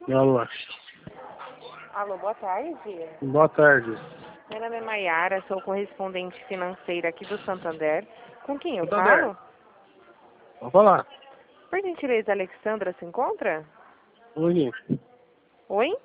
Alô. Alô, boa tarde. Boa tarde. Meu nome é Maiara, sou correspondente financeira aqui do Santander. Com quem eu Santander. falo? Vamos falar. Por gentileza, a Alexandra se encontra? Oi. Oi?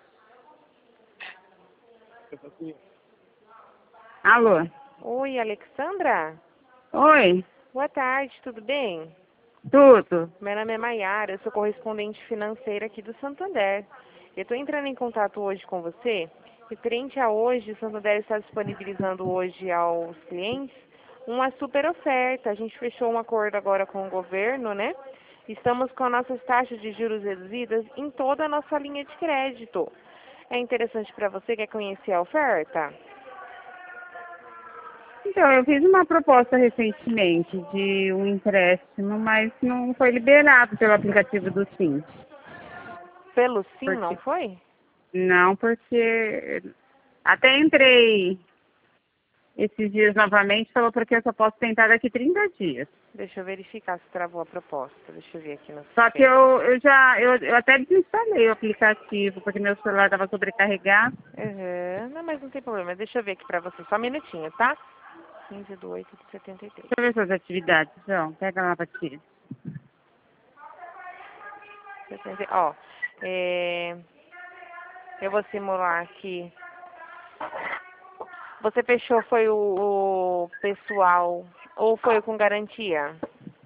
Alô? Oi, Alexandra? Oi? Boa tarde, tudo bem? Tudo? Meu nome é Maiara, eu sou correspondente financeira aqui do Santander. Eu estou entrando em contato hoje com você. Referente a hoje, o Santander está disponibilizando hoje aos clientes uma super oferta. A gente fechou um acordo agora com o governo, né? Estamos com as nossas taxas de juros reduzidas em toda a nossa linha de crédito. É interessante para você, quer conhecer a oferta? Então, eu fiz uma proposta recentemente de um empréstimo, mas não foi liberado pelo aplicativo do Sim. Pelo sim, não Porque, foi? não, porque até entrei esses dias novamente, falou porque eu só posso tentar daqui 30 dias. Deixa eu verificar se travou a proposta. Deixa eu ver aqui no Só que sistema. eu até desinstalei o aplicativo, porque meu celular estava sobrecarregado. Uhum. Não, mas não tem problema. Deixa eu ver aqui pra você. Só um minutinho, tá? 15/8/73. Deixa eu ver suas atividades, João. Pega lá pra ti. Ó, eu vou simular aqui. Você fechou, foi o pessoal ou foi o com garantia?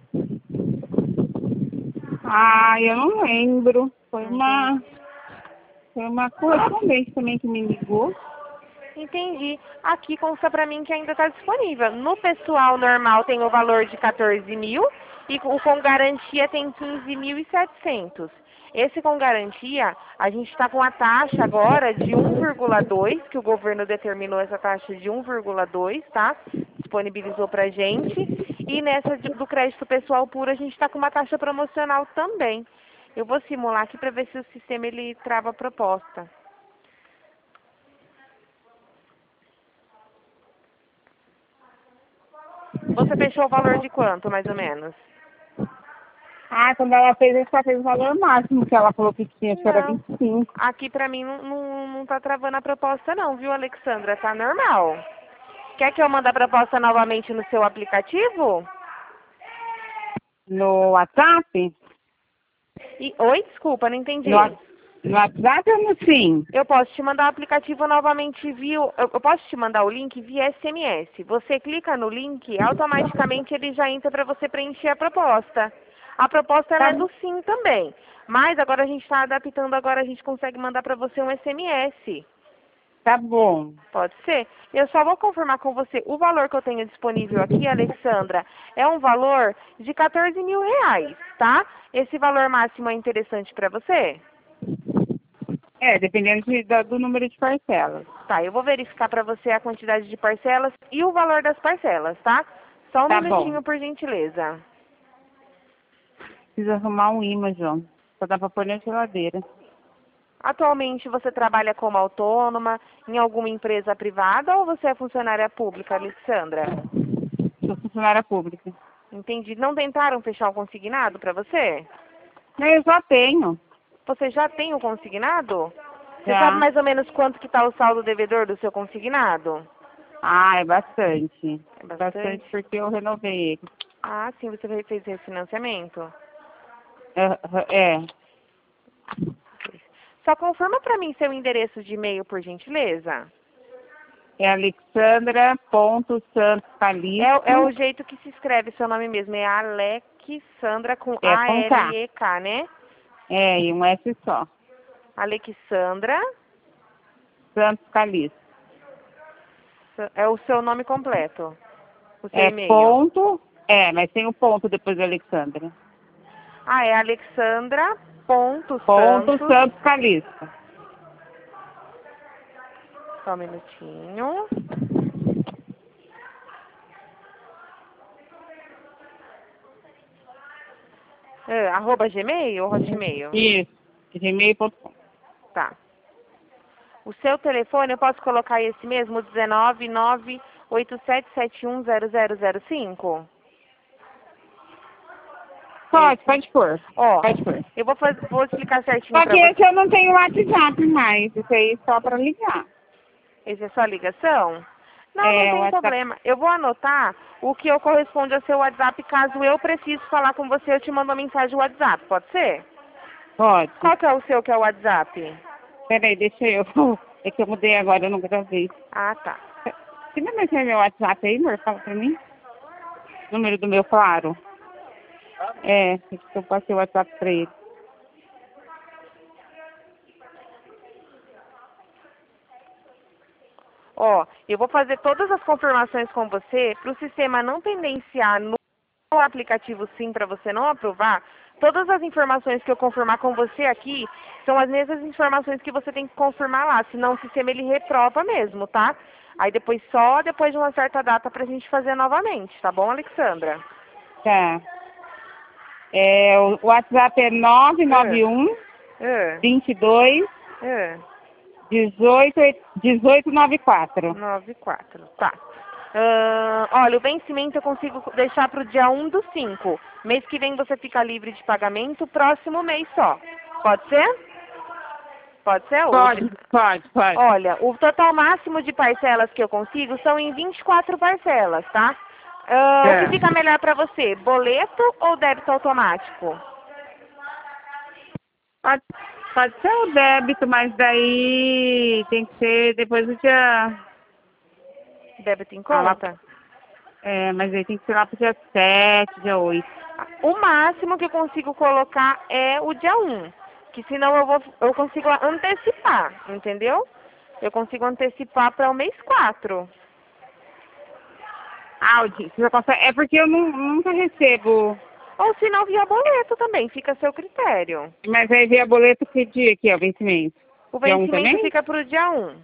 Ah, eu não lembro. Entendi. Foi uma correspondente também que me ligou. Entendi. Aqui consta pra mim que ainda está disponível. No pessoal normal tem o valor de 14 mil e o com garantia tem 15.700. Esse com garantia, a gente está com a taxa agora de 1,2, que o governo determinou essa taxa de 1,2, tá? Disponibilizou pra gente. E nessa do crédito pessoal puro, a gente está com uma taxa promocional também. Eu vou simular aqui para ver se o sistema ele trava a proposta. Você fechou o valor de quanto, mais ou menos? Ah, quando ela fez, só fez o valor máximo que ela falou que tinha, que era Não. 25. Aqui pra mim não tá travando a proposta não, viu, Alexandra? Tá normal. Quer que eu mande a proposta novamente no seu aplicativo? No WhatsApp? Oi, desculpa, não entendi. No WhatsApp ou no Sim? Eu posso te mandar o aplicativo novamente via... Eu posso te mandar o link via SMS. Você clica no link, automaticamente ele já entra para você preencher a proposta. A proposta ela Tá, é do Sim também. Mas agora a gente está adaptando, agora a gente consegue mandar para você um SMS. tá bom. Pode ser? Eu só vou confirmar com você. O valor que eu tenho disponível aqui, Alexandra, é um valor de 14 mil reais, tá? Esse valor máximo é interessante para você? É, dependendo do número de parcelas. Tá, eu vou verificar para você a quantidade de parcelas e o valor das parcelas, tá? Só um Tá bom. minutinho, por gentileza. Preciso arrumar um imã, João. Só dá pra pôr na geladeira. Atualmente você trabalha como autônoma em alguma empresa privada ou você é funcionária pública, Alexandra? Sou funcionária pública. Entendi. Não tentaram fechar o consignado para você? Eu já tenho. Você já tem o consignado? Você sabe Já. mais ou menos quanto que está o saldo devedor do seu consignado? Ah, é bastante. É bastante? Bastante porque eu renovei ele. Ah, sim, você fez refinanciamento? É. Só confirma para mim seu endereço de e-mail, por gentileza. É alexandra.santoscalisto. É o jeito que se escreve seu nome mesmo. É Alexandra com É com K. A-L-E-K, né? É, e um S só. Alexandra Santos Calisto. é o seu nome completo. O seu É e-mail. ponto. É, mas tem o ponto depois do Alexandra. Ah, é Ponto Alexandra.santos. Santos Calisto. Só um minutinho. Arroba Gmail ou Hotmail? Isso. Gmail.com. Tá. O seu telefone, eu posso colocar esse mesmo, 19987710005? Pode pôr. Ó, Pode pôr. eu vou explicar certinho Só pra que você. esse eu não tenho WhatsApp mais. Isso aí é só pra ligar. Esse é só ligação? Não, É, não o tem WhatsApp. problema. Eu vou anotar o que eu corresponde ao seu WhatsApp. Caso eu precise falar com você, eu te mando uma mensagem no WhatsApp. Pode ser? Pode. Qual que é o seu que é o WhatsApp? Peraí, deixa eu. É que eu mudei agora, eu não gravei. Ah, tá. Você não vai meu WhatsApp aí, amor? Fala pra mim. Número do meu, claro. É, eu passei o WhatsApp pra ele. Ó, eu vou fazer todas as confirmações com você para o sistema não pendenciar no aplicativo sim para você não aprovar. Todas as informações que eu confirmar com você aqui são as mesmas informações que você tem que confirmar lá, senão o sistema ele reprova mesmo, tá? Aí depois só depois de uma certa data pra gente fazer novamente, tá bom, Alexandra? Tá. É, o WhatsApp é 991 É, 22 é. 1894. 94, tá. Olha, o vencimento eu consigo deixar para o dia 1/5. Mês que vem você fica livre de pagamento, próximo mês só. Pode ser? Pode ser? Pode. Olha, o total máximo de parcelas que eu consigo são em 24 parcelas, tá? O que fica melhor para você, boleto ou débito automático? Pode ser o débito, mas daí tem que ser depois do dia. Débito em Ah, lá- conta? É, mas aí tem que ser lá pro dia 7, dia 8. O máximo que eu consigo colocar é o dia 1, que senão eu consigo antecipar, entendeu? Eu consigo antecipar para o mês 4. Audi, você consegue. É porque eu nunca recebo. Ou se não, via boleto também, fica a seu critério. Mas aí via boleto que dia aqui, ó, o vencimento? O Dia 1 vencimento também? fica para o dia 1.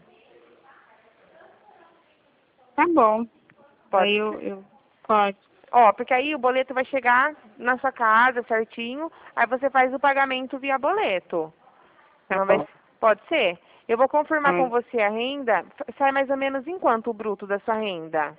Tá bom. Pode Aí ser? eu. Pode. Ó, porque aí o boleto vai chegar na sua casa certinho, aí você faz o pagamento via boleto. Tá Uma bom. vez, pode ser? Eu vou confirmar com Pode. você a renda. Sai mais ou menos em quanto o bruto da sua renda?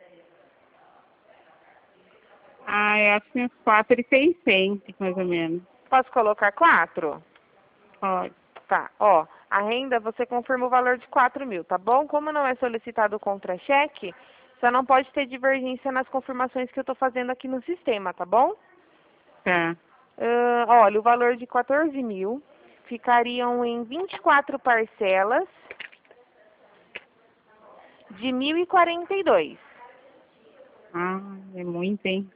Ah, eu acho que uns 4.600, mais ou menos. Posso colocar 4? Pode. Tá, ó, a renda você confirma o valor de 4.000, tá bom? Como não é solicitado contra-cheque, só não pode ter divergência nas confirmações que eu tô fazendo aqui no sistema, tá bom? Tá. Olha, o valor de 14.000 ficariam em 24 parcelas de 1.042. Ah, é muito, hein?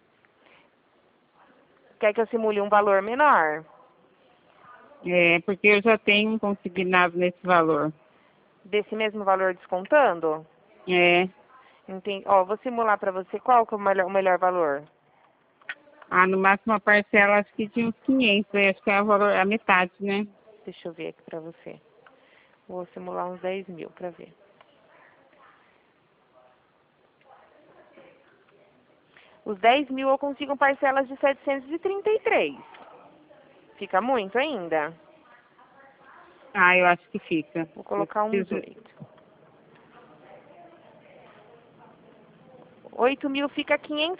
Quer que eu simule um valor menor? É, porque eu já tenho consignado nesse valor. Desse mesmo valor descontando? É. Entendi. Ó, vou simular pra você qual que é o melhor valor. Ah, no máximo a parcela acho que de uns 500, aí acho que é o valor, a metade, né? Deixa eu ver aqui pra você. Vou simular uns 10.000 pra ver. Os 10.000 eu consigo parcelas de 733. Fica muito ainda? Ah, eu acho que fica. Vou colocar Eu uns preciso- 8. 8.000 fica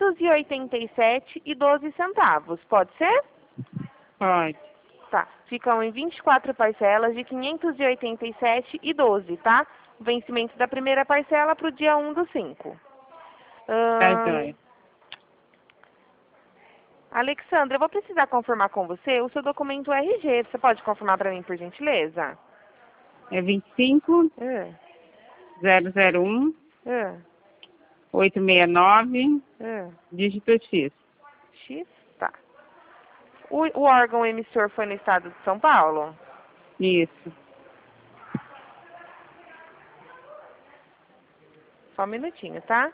587,12 centavos. Pode ser? Pode. Tá. Ficam em 24 parcelas de 587,12, tá? O vencimento da primeira parcela para o dia 1/5. Tá joia. Alexandra, eu vou precisar confirmar com você o seu documento RG. Você pode confirmar para mim, por gentileza? É 25 É, 001 é, 869, é. dígito X. X? Tá. O órgão emissor foi no estado de São Paulo? Isso. Só um minutinho, tá?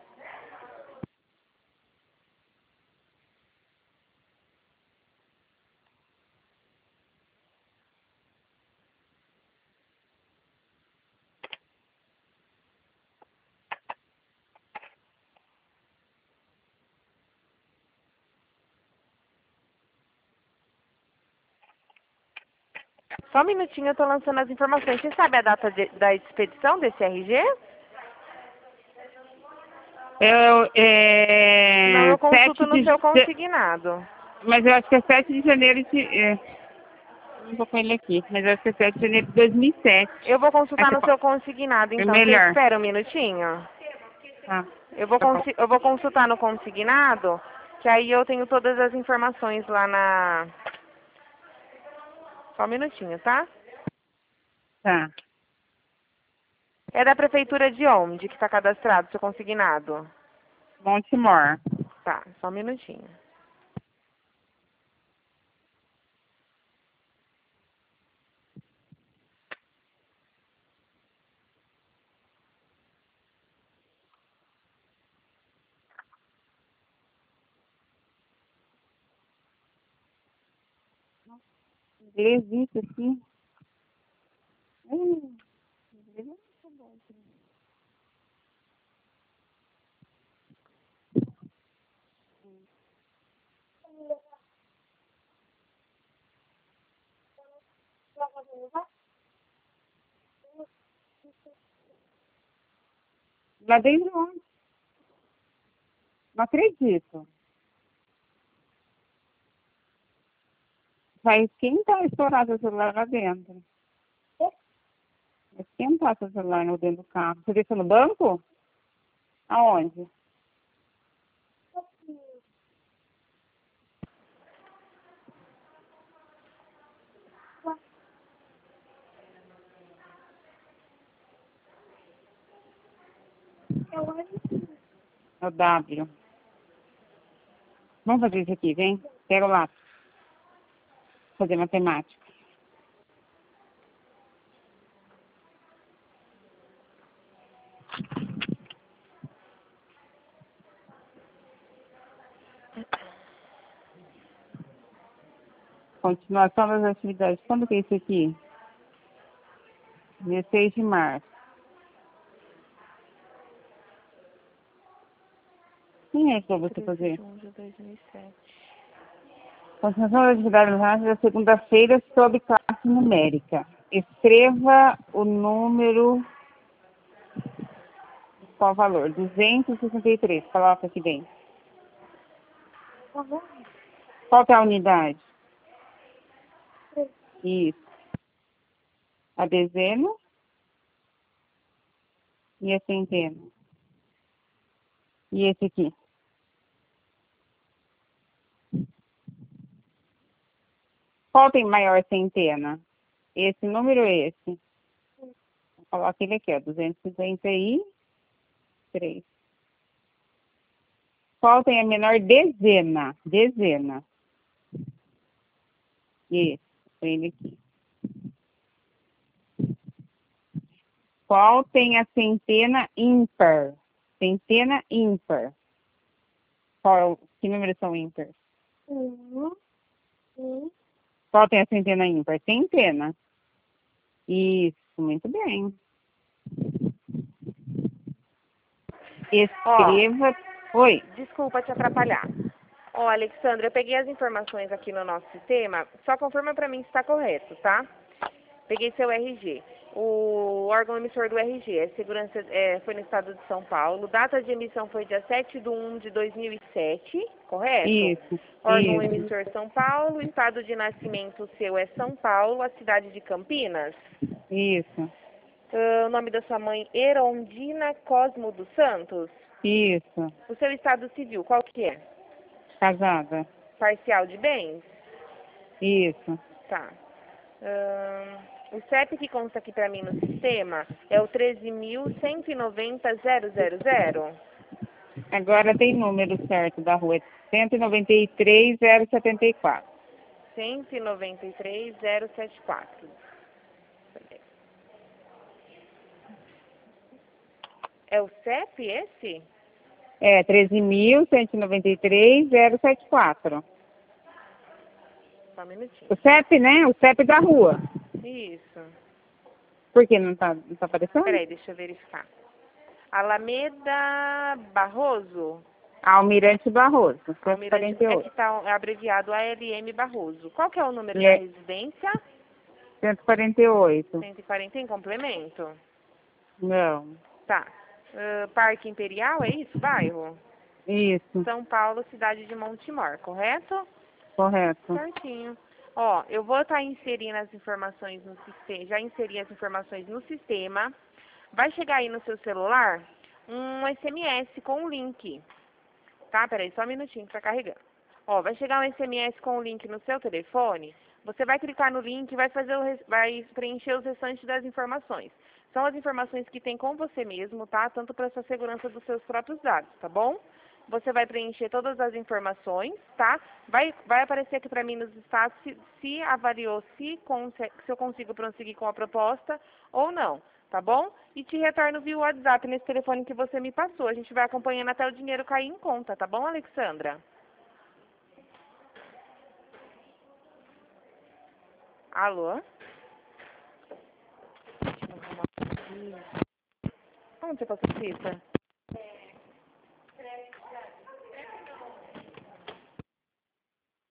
Só um minutinho, eu tô lançando as informações. Você sabe a data da expedição desse RG? Não, eu consulto no seu consignado. Mas eu acho que é 7 de janeiro de... não tô com ele aqui, mas eu acho que é 7 de janeiro de 2007. Eu vou consultar Essa no seu consignado, é então. Você melhor. espera um minutinho? Tá. Eu vou consultar no consignado, que aí eu tenho todas as informações lá na... Só um minutinho, tá? Tá. É da prefeitura de onde que está cadastrado seu consignado? Montemor. Tá, só um minutinho. Existe aqui. Lá dentro onde? Não acredito. Vai esquentar estourado o celular lá dentro. Vai esquentar seu celular no dentro do carro. Você deixa no banco? Aonde? No W. Vamos fazer isso aqui, vem. Pega o lápis. Fazer matemática. Continuação das atividades. Quando que é isso aqui? 16 de março. Quem é que você fazer? 13 de 1 de 2007. Continuação das atividades da segunda-feira sob classe numérica. Escreva o número. Qual o valor? 263. Coloca aqui dentro. Qual que é a unidade? Isso. A dezena e a centena. E esse aqui? Qual tem maior centena? Esse número ou esse? Coloca ele aqui, ó. 253. Qual tem a menor dezena? Dezena. Esse. Põe ele aqui. Qual tem a centena ímpar? Centena ímpar. Que números são ímpares? Qual tem a centena ímpar? Centena. Isso, muito bem. Escreva. Oi. Desculpa te atrapalhar. Ó, Alexandra, eu peguei as informações aqui no nosso sistema, só confirma para mim se está correto, tá? Peguei seu RG. O órgão emissor do RG foi no estado de São Paulo. Data de emissão foi dia 7 de 1 de 2007, correto? Isso. Órgão Isso. emissor São Paulo. Estado de nascimento seu é São Paulo, a cidade de Campinas. Isso. O nome da sua mãe, Erondina Cosmo dos Santos. Isso. O seu estado civil, qual que é? Casada. Parcial de bens? Isso. Tá. O CEP que consta aqui para mim no sistema é o 13.190.000. Agora tem número certo da rua. 193.074. 193.074. É o CEP esse? É, 13.193.074. Só um minutinho. O CEP, né? O CEP da rua. Isso. Por que não tá aparecendo? Peraí, deixa eu verificar. Alameda Barroso? Almirante Barroso, Almirante, é 148. que está abreviado ALM Barroso. Qual que é o número E da é- residência? 148. 140 tem complemento? Não. Tá. Parque Imperial, é isso? Bairro? Isso. São Paulo, cidade de Montemor, correto? Correto. Certinho. Ó, eu vou estar inserindo as informações no sistema, já inseri as informações no sistema. Vai chegar aí no seu celular um SMS com um link. Tá? Peraí, só um minutinho que tá carregando. Ó, vai chegar um SMS com o link no seu telefone. Você vai clicar no link e vai preencher os restantes das informações. São as informações que tem com você mesmo, tá? Tanto para sua segurança dos seus próprios dados, tá bom? Você vai preencher todas as informações, tá? Vai aparecer aqui para mim nos status se avaliou se eu consigo prosseguir com a proposta ou não, tá bom? E te retorno via WhatsApp nesse telefone que você me passou. A gente vai acompanhando até o dinheiro cair em conta, tá bom, Alexandra? Alô? Onde você passou, Cita?